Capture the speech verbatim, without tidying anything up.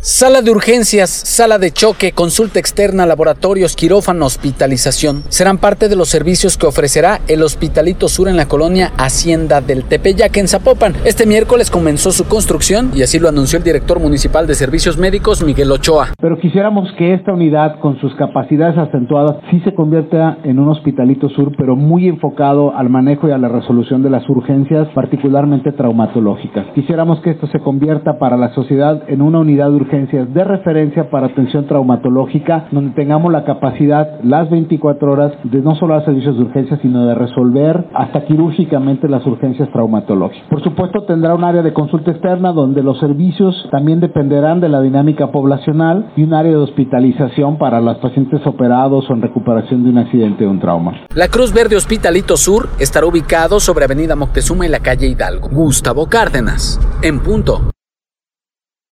Sala de urgencias, sala de choque, consulta externa, laboratorios, quirófano, hospitalización serán parte de los servicios que ofrecerá el Hospitalito Sur en la colonia Hacienda del Tepeyac en Zapopan. Este miércoles comenzó su construcción y así lo anunció el director municipal de Servicios Médicos, Miguel Ochoa. Pero quisiéramos que esta unidad, con sus capacidades acentuadas, sí se convierta en un Hospitalito Sur, pero muy enfocado al manejo y a la resolución de las urgencias, particularmente traumatológicas. Quisiéramos que esto se convierta para la sociedad en una unidad de urgencias de referencia para atención traumatológica, donde tengamos la capacidad las veinticuatro horas de no solo dar servicios de urgencia, sino de resolver hasta quirúrgicamente las urgencias traumatológicas. Por supuesto, tendrá un área de consulta externa donde los servicios también dependerán de la dinámica poblacional y un área de hospitalización para los pacientes operados o en recuperación de un accidente o un trauma. La Cruz Verde Hospitalito Sur estará ubicado sobre Avenida Moctezuma y la calle Hidalgo. Gustavo Cárdenas, en punto.